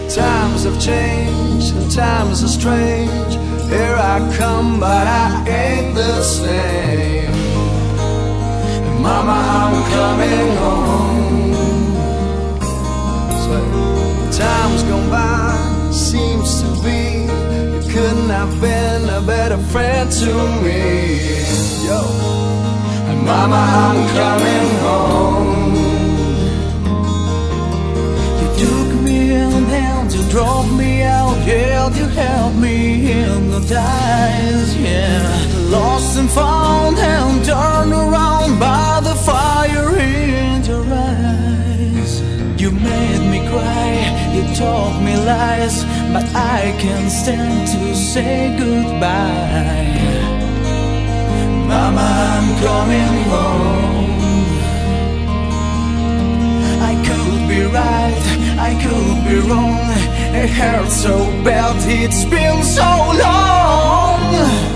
Times have changed and times are strange. Here I come, but I ain't the same. And mama, I'm coming home. Time's gone by, seems to be you couldn't have been a better friend to me. Yo, and mama, I'm coming home. You took me in hand, you drove me out, yeah, you helped me hypnotize, yeah. Lost and found and turned around by the fire in your eyes. You made me cry, you told me lies, but I can't stand to say goodbye. Mama, I'm coming home. I could be right, I could be wrong. It hurts so bad, it's been so long.